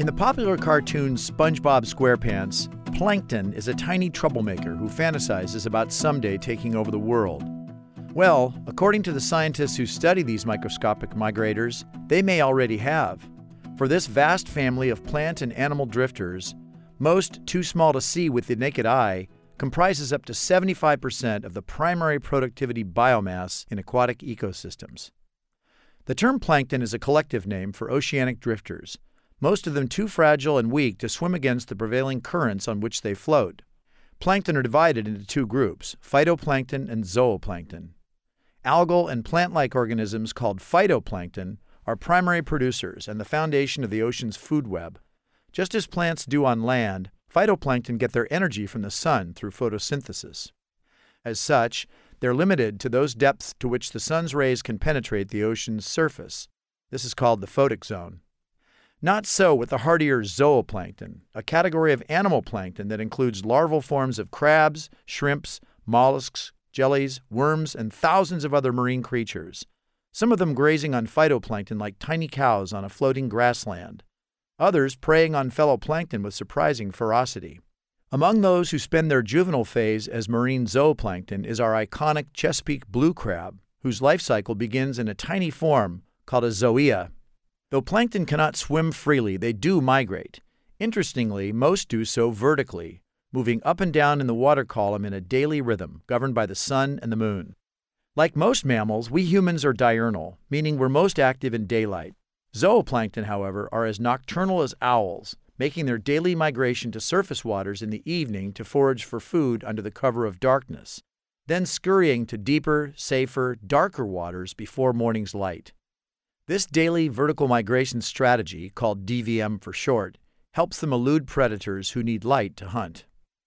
In the popular cartoon SpongeBob SquarePants, Plankton is a tiny troublemaker who fantasizes about someday taking over the world. Well, according to the scientists who study these microscopic migrators, they may already have. For this vast family of plant and animal drifters, most too small to see with the naked eye, comprises up to 75% of the primary productivity biomass in aquatic ecosystems. The term plankton is a collective name for oceanic drifters, most of them too fragile and weak to swim against the prevailing currents on which they float. Plankton are divided into two groups, phytoplankton and zooplankton. Algal and plant-like organisms called phytoplankton are primary producers and the foundation of the ocean's food web. Just as plants do on land, phytoplankton get their energy from the sun through photosynthesis. As such, they're limited to those depths to which the sun's rays can penetrate the ocean's surface. This is called the photic zone. Not so with the hardier zooplankton, a category of animal plankton that includes larval forms of crabs, shrimps, mollusks, jellies, worms, and thousands of other marine creatures, some of them grazing on phytoplankton like tiny cows on a floating grassland, others preying on fellow plankton with surprising ferocity. Among those who spend their juvenile phase as marine zooplankton is our iconic Chesapeake blue crab, whose life cycle begins in a tiny form called a zoea. Though plankton cannot swim freely, they do migrate. Interestingly, most do so vertically, moving up and down in the water column in a daily rhythm governed by the sun and the moon. Like most mammals, we humans are diurnal, meaning we're most active in daylight. Zooplankton, however, are as nocturnal as owls, making their daily migration to surface waters in the evening to forage for food under the cover of darkness, then scurrying to deeper, safer, darker waters before morning's light. This daily vertical migration strategy, called DVM for short, helps them elude predators who need light to hunt.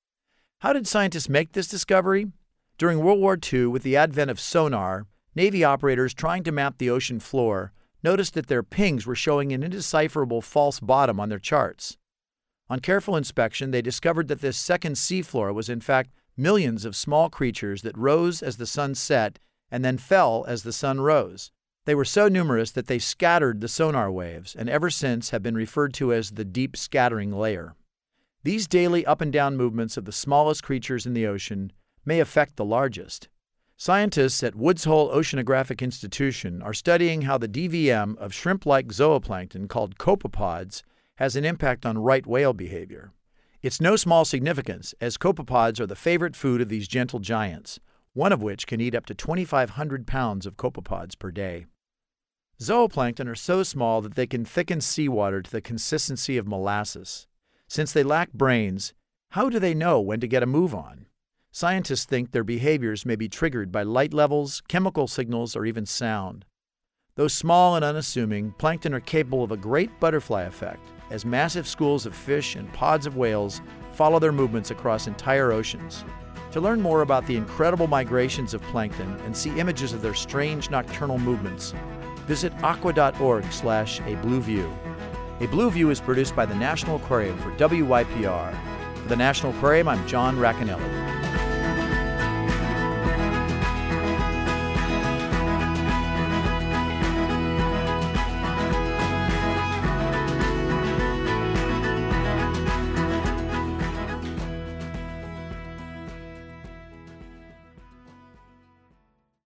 How did scientists make this discovery? During World War II, with the advent of sonar, Navy operators trying to map the ocean floor noticed that their pings were showing an indecipherable false bottom on their charts. On careful inspection, they discovered that this second seafloor was in fact millions of small creatures that rose as the sun set and then fell as the sun rose. They were so numerous that they scattered the sonar waves and ever since have been referred to as the deep scattering layer. These daily up and down movements of the smallest creatures in the ocean may affect the largest. Scientists at Woods Hole Oceanographic Institution are studying how the DVM of shrimp-like zooplankton called copepods has an impact on right whale behavior. It's no small significance, as copepods are the favorite food of these gentle giants, one of which can eat up to 2,500 pounds of copepods per day. Zooplankton are so small that they can thicken seawater to the consistency of molasses. Since they lack brains, how do they know when to get a move on? Scientists think their behaviors may be triggered by light levels, chemical signals, or even sound. Though small and unassuming, plankton are capable of a great butterfly effect, as massive schools of fish and pods of whales follow their movements across entire oceans. To learn more about the incredible migrations of plankton and see images of their strange nocturnal movements, visit aqua.org/ablueview. A Blue View is produced by the National Aquarium for WYPR. For the National Aquarium, I'm John Racanelli.